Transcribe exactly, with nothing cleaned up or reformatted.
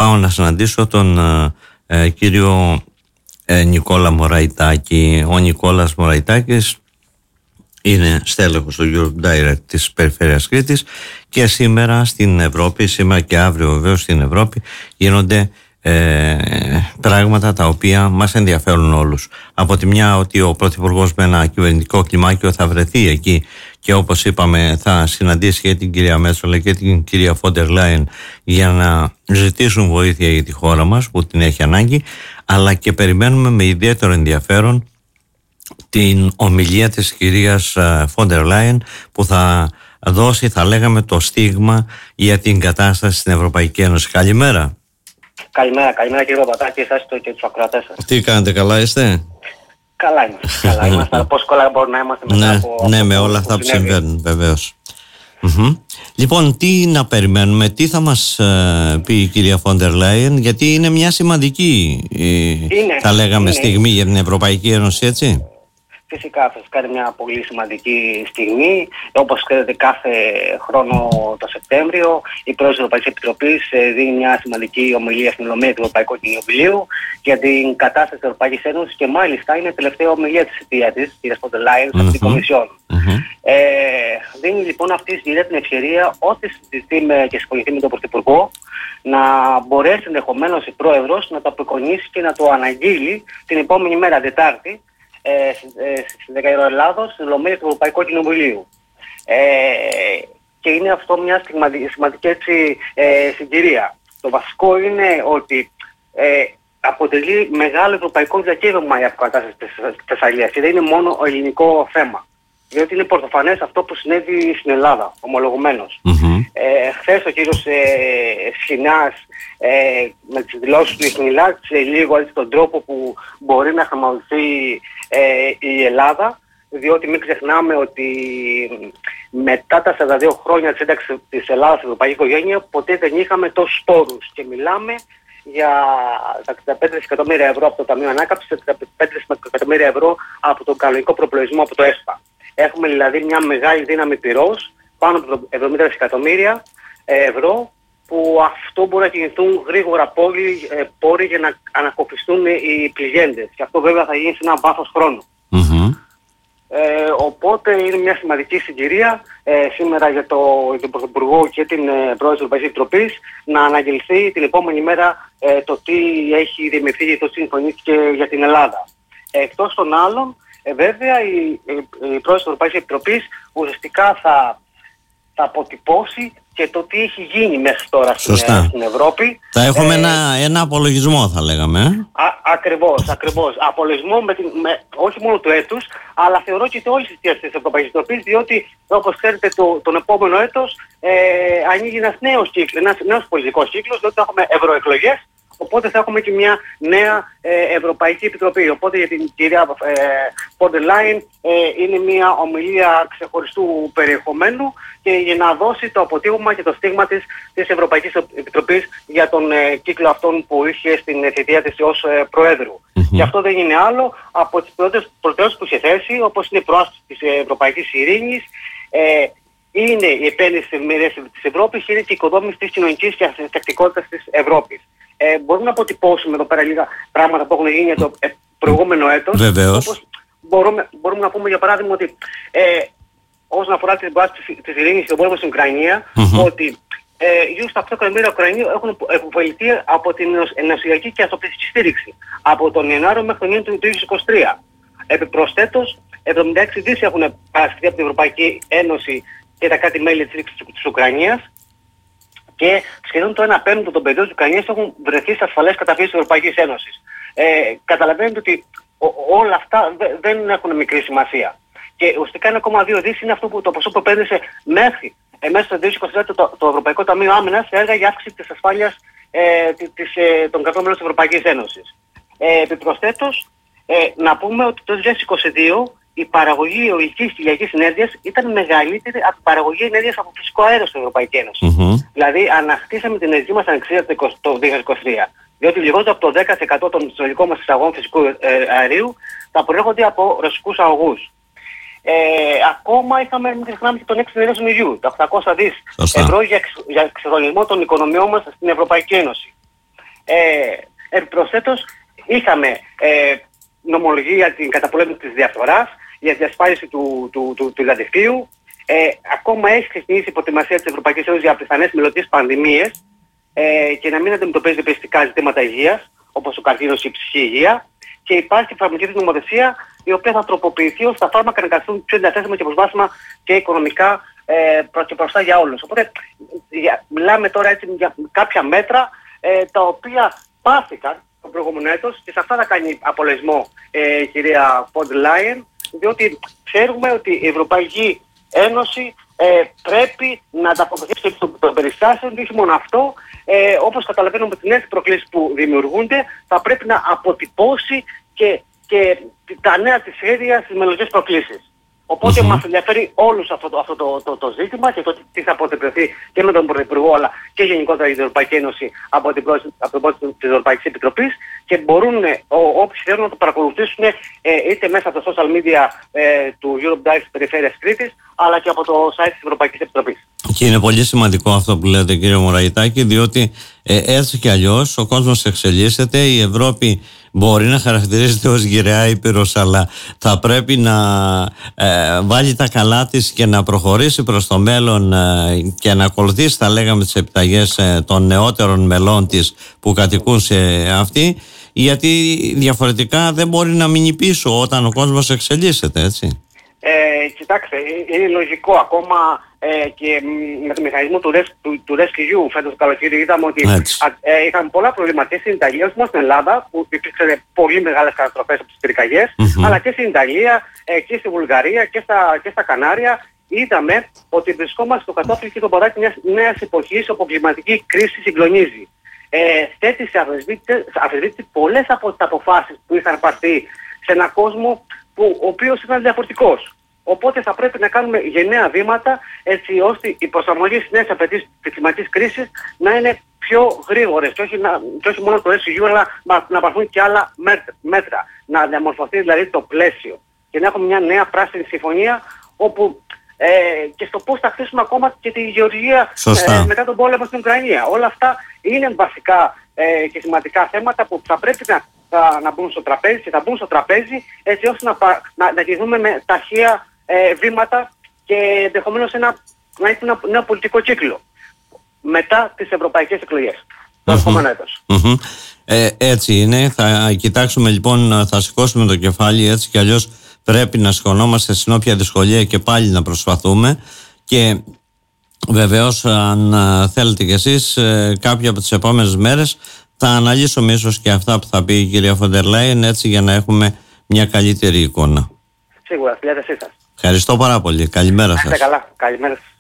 πάω να συναντήσω τον ε, κύριο ε, Νικόλα Μωραϊτάκη. Ο Νικόλας Μωραϊτάκης είναι στέλεχος του Eurodirect της Περιφέρειας Κρήτης και σήμερα στην Ευρώπη, σήμερα και αύριο βεβαίως στην Ευρώπη, γίνονται ε, πράγματα τα οποία μας ενδιαφέρουν όλους. Από τη μια ότι ο Πρωθυπουργός με ένα κυβερνητικό κλιμάκιο θα βρεθεί εκεί και όπως είπαμε θα συναντήσει και την κυρία Μέτσολα και την κυρία Φόντερ Λάιεν για να ζητήσουν βοήθεια για τη χώρα μας που την έχει ανάγκη, αλλά και περιμένουμε με ιδιαίτερο ενδιαφέρον την ομιλία της κυρίας Φόντερ Λάιεν που θα δώσει, θα λέγαμε, το στίγμα για την κατάσταση στην Ευρωπαϊκή Ένωση. Καλημέρα. Καλημέρα, καλημέρα κύριε Παπατάκη, εσάς και τους ακροατές σας. Τι κάνετε, καλά είστε? Καλά είμαστε, καλά είμαστε. Πόσο καλά μπορούμε να είμαστε μετά ναι, από... Ναι, με όλα αυτά που συμβαίνουν, βεβαίως. Mm-hmm. Λοιπόν, τι να περιμένουμε, τι θα μας ε, πει η κυρία Φόντερ Λάιεν, γιατί είναι μια σημαντική, ε, είναι, θα λέγαμε, είναι. στιγμή για την Ευρωπαϊκή Ένωση, έτσι. Φυσικά, φυσικά είναι μια πολύ σημαντική στιγμή. Όπως ξέρετε, κάθε χρόνο το Σεπτέμβριο η Πρόεδρος της Ευρωπαϊκής Επιτροπής δίνει μια σημαντική ομιλία στην Ολομέλεια του Ευρωπαϊκού Κοινοβουλίου για την κατάσταση της Ευρωπαϊκής Ένωσης και μάλιστα είναι η τελευταία ομιλία της θητείας της, κυρία Φόντερ Λάιεν, σε αυτή την Κομισιόν. Mm-hmm. Ε, δίνει λοιπόν αυτή η συγκυρία την ευκαιρία, ό,τι συζητηθεί με, και συμφωνηθεί με τον Πρωθυπουργό, να μπορέσει ενδεχομένως η Πρόεδρος να το απεικονίσει και να το αναγγείλει την επόμενη μέρα, Τετάρτη, Ε, στις δέκα η ώρα Ελλάδος, στην Ολομέλεια του Ευρωπαϊκού Κοινοβουλίου. Ε, και είναι αυτό μια σημαντική, σημαντική έτσι, ε, συγκυρία. Το βασικό είναι ότι ε, αποτελεί μεγάλο ευρωπαϊκό διακύβευμα η αποκατάσταση της Θεσσαλίας και δεν είναι μόνο ελληνικό θέμα. Διότι είναι πρωτοφανές αυτό που συνέβη στην Ελλάδα, ομολογουμένως. Mm-hmm. Ε, χθες ο κύριος ε, Σχοινάς ε, με τις δηλώσεις του εχνηλάτησε λίγο έτσι τον τρόπο που μπορεί να χρηματοδοτηθεί ε, η Ελλάδα, διότι μην ξεχνάμε ότι μετά τα σαράντα δύο χρόνια της ένταξης της Ελλάδας στην ευρωπαϊκή οικογένεια ποτέ δεν είχαμε τόσους πόρους και μιλάμε για τα τριάντα πέντε δισεκατομμύρια ευρώ από το Ταμείο Ανάκαμψης, τα τριάντα πέντε δισεκατομμύρια ευρώ από τον κανονικό προπολογισμό από το ΕΣΠΑ. Έχουμε δηλαδή μια μεγάλη δύναμη πυρός, πάνω από εβδομήντα δισεκατομμύρια ευρώ, που αυτό μπορεί να κινηθούν γρήγορα πόροι, πόροι για να ανακοφιστούν οι πληγέντες. Και αυτό βέβαια θα γίνει σε ένα βάθος χρόνου. Mm-hmm. Ε, οπότε είναι μια σημαντική συγκυρία ε, σήμερα για, το, για τον Πρωθυπουργό και την ε, Πρόεδρο της Ευρωπαϊκής Επιτροπής να αναγγελθεί την επόμενη μέρα ε, το τι έχει δημιουργηθεί και το τι συμφωνήθηκε για την Ελλάδα. Ε, εκτός των άλλων, Ε, βέβαια η, η, η Πρόεδρος της Ευρωπαϊκής Επιτροπής ουσιαστικά θα, θα αποτυπώσει και το τι έχει γίνει μέχρι τώρα στην, στην Ευρώπη. Θα έχουμε ε, ένα, ένα απολογισμό, θα λέγαμε. Ε? Α, ακριβώς, ακριβώς. Απολογισμό με την, με, όχι μόνο του έτους, αλλά θεωρώ και όλες τις θητείες της Ευρωπαϊκής Επιτροπής, διότι όπως ξέρετε το, τον επόμενο έτος ε, ανοίγει ένας νέος, κύκλος, ένας νέος πολιτικός κύκλος, διότι θα έχουμε ευρωεκλογές. Οπότε θα έχουμε και μια νέα ε, Ευρωπαϊκή Επιτροπή. Οπότε για την κυρία Φόντερ Λάιεν ε, είναι μια ομιλία ξεχωριστού περιεχομένου και για να δώσει το αποτύπωμα και το στίγμα της, της Ευρωπαϊκής Επιτροπής για τον ε, κύκλο αυτόν που είχε στην θητεία της ως ε, Προέδρου. Mm-hmm. Και αυτό δεν είναι άλλο από τις προτεραιότητες που είχε θέσει, όπως είναι η προάσπιση της Ευρωπαϊκής Ειρήνης, ε, είναι η επένδυση στις ευημερίες της Ευρώπης, είναι και η οικοδόμηση της κοινωνικής και ανθεκτικότητας της Ευρώπης. Ε, μπορούμε να αποτυπώσουμε εδώ πέρα λίγα πράγματα που έχουν γίνει το ε, προηγούμενο έτος. Βεβαίως. Όπως μπορούμε, μπορούμε να πούμε για παράδειγμα ότι ε, όσον αφορά την προάσπιση της ειρήνης και τον πόλεμο στην Ουκρανία, mm-hmm. ότι ε, γύρω στα οκτώ εκατομμύρια Ουκρανοί έχουν επωφεληθεί από την ενωσιακή και ανθρωπιστική στήριξη από τον Ιανουάριο μέχρι τον Ιούνιο του δύο χιλιάδες είκοσι τρία. Επιπροσθέτως, εβδομήντα έξι δισεκατομμύρια έχουν παρασχεθεί από την Ευρωπαϊκή Ένωση και τα κράτη-μέλη της της Ουκρανίας και σχεδόν το ένα πέμπτο των παιδιών της Ουκρανίας έχουν βρεθεί σε ασφαλές καταφύγιο της Ευρωπαϊκής Ένωσης. Ε, καταλαβαίνετε ότι ο, όλα αυτά δε, δεν έχουν μικρή σημασία. Και ουσιαστικά ένα κόμμα δύο δισεκατομμύρια είναι αυτό που το ποσό που επένδυσε μέχρι ε, μέσα στο δύο χιλιάδες είκοσι τρία το, το Ευρωπαϊκό Ταμείο Άμυνας σε έργα για αύξηση της ασφάλειας ε, της, ε, των κρατών μέλων της Ευρωπαϊκής Ένωσης. Ε, επιπροσθέτως, ε, να πούμε ότι το δύο χιλιάδες είκοσι δύο η παραγωγή αιωλικής και ηλιακής ενέργειας ήταν μεγαλύτερη από την παραγωγή ενέργειας από φυσικό αέριο στην Ευρωπαϊκή Ένωση. Mm-hmm. Δηλαδή ανακτήσαμε την ενεργή μας ανεξαρτησία το δύο χιλιάδες είκοσι τρία. Διότι λιγότερο από το δέκα τοις εκατό των συνολικών μας εισαγωγών φυσικού αερίου θα προέρχονται από ρωσικούς αγωγούς. Ε, ακόμα είχαμε, μην ξεχνάμε, και τον έξι του Ιουνίου, τα οκτακόσια δισεκατομμύρια ευρώ για, εξ, για εξυγχρονισμό των οικονομιών μας στην Ευρωπαϊκή Ένωση. Ε, επιπροσθέτως, είχαμε ε, νομολογία για την καταπολέμηση της διαφθοράς, για τη διασφάλιση του, του, του, του λαντιφίου. Ε, ακόμα έχει ξεκινήσει η προετοιμασία της Ευρωπαϊκής Ένωσης για πιθανές μελλοντικές πανδημίες ε, και να μην αντιμετωπίζει πιστικά ζητήματα υγείας, όπως ο καρκίνος ή η ψυχική υγεία. Και υπάρχει φαρμακευτική νομοθεσία η οποία θα τροποποιηθεί ώστε τα φάρμακα να καταστούν πιο διαθέσιμα και προσβάσιμα και οικονομικά ε, προ και μπροστά για όλους. Οπότε για, μιλάμε τώρα έτσι για κάποια μέτρα ε, τα οποία πάθηκαν το προηγούμενο έτος και σε αυτά θα κάνει απολογισμό ε, η κυρία Φοντερ Λάιεν, διότι ξέρουμε ότι η Ευρωπαϊκή Ένωση ε, πρέπει να ανταποκριθεί των περιστάσεων, όχι μόνο αυτό, ε, όπως καταλαβαίνουμε με τις νέες προκλήσεις που δημιουργούνται, θα πρέπει να αποτυπώσει και, και τα νέα της σχέδια στις μελλοντικές προκλήσεις. Οπότε mm-hmm. μας ενδιαφέρει όλους αυτό, το, αυτό το, το, το ζήτημα και το τι θα αποτυπωθεί και με τον Πρωθυπουργό αλλά και γενικότερα η Ευρωπαϊκή Ένωση από την πρώτη της Ευρωπαϊκής Επιτροπής και μπορούν όποιοι θέλουν να το παρακολουθήσουν ε, είτε μέσα από τα social media ε, του Europe Direct της Περιφέρειας Κρήτης αλλά και από το site της Ευρωπαϊκής Επιτροπής. Και είναι πολύ σημαντικό αυτό που λέτε, κύριε Μωραϊτάκη, διότι ε, έτσι κι αλλιώς ο κόσμος εξελίσσεται, η Ευρώπη μπορεί να χαρακτηρίζεται ως γυραιά ήπειρος, αλλά θα πρέπει να ε, βάλει τα καλά της και να προχωρήσει προς το μέλλον ε, και να ακολουθήσει, θα λέγαμε, τις επιταγές ε, των νεότερων μελών της που κατοικούν σε αυτή, γιατί διαφορετικά δεν μπορεί να μείνει πίσω όταν ο κόσμος εξελίσσεται, έτσι. Ε, κοιτάξτε, είναι λογικό ακόμα ε, και με το μηχανισμό του, του, του Rescue φέτος το καλοκαίρι είδαμε ότι α, ε, είχαν πολλά προβλήματα στην Ιταλία, όχι μόνο στην Ελλάδα που υπήρξαν πολύ μεγάλες καταστροφές από τις πυρκαγιές, mm-hmm. αλλά και στην Ιταλία ε, και στη Βουλγαρία και στα, και στα Κανάρια. Είδαμε ότι βρισκόμαστε στο κατόφλι και το παράδειγμα μιας νέας εποχής όπου η κλιματική κρίση συγκλονίζει. Ε, θέτει σε αφισβήτηση πολλές από τις αποφάσεις που είχαν πάρθει σε έναν κόσμο που, ο οποίος ήταν διαφορετικός. Οπότε θα πρέπει να κάνουμε γενναία βήματα έτσι ώστε η προσαρμογή στις νέες απαιτήσεις της κλιματικής κρίσης να είναι πιο γρήγορες και όχι, να, και όχι μόνο το Rescue αλλά να, να πάρθουν και άλλα μέτρα. Να διαμορφωθεί δηλαδή το πλαίσιο και να έχουμε μια νέα πράσινη συμφωνία όπου ε, και στο πώς θα χτίσουμε ακόμα και τη γεωργία ε, μετά τον πόλεμο στην Ουκρανία. Όλα αυτά είναι βασικά ε, και σημαντικά θέματα που θα πρέπει να Θα, να μπουν στο τραπέζι και θα μπουν στο τραπέζι έτσι ώστε να, να, να κινηθούμε με ταχεία ε, βήματα και ενδεχομένως ένα, να έχει ένα νέο πολιτικό κύκλο μετά τις ευρωπαϊκές εκλογές το επόμενο έτος. Mm-hmm. Ε, έτσι είναι. Θα κοιτάξουμε λοιπόν, θα σηκώσουμε το κεφάλι, έτσι κι αλλιώς πρέπει να σηκωνόμαστε στην όποια δυσκολία και πάλι να προσπαθούμε και βεβαίως αν θέλετε κι εσείς κάποια από τις επόμενες μέρες θα αναλύσουμε ίσως και αυτά που θα πει η κυρία Φοντερ Λάιεν, έτσι για να έχουμε μια καλύτερη εικόνα. Σίγουρα, στη διάθεσή σας. Ευχαριστώ πάρα πολύ. Καλημέρα σας. Καλά. Καλημέρα σας.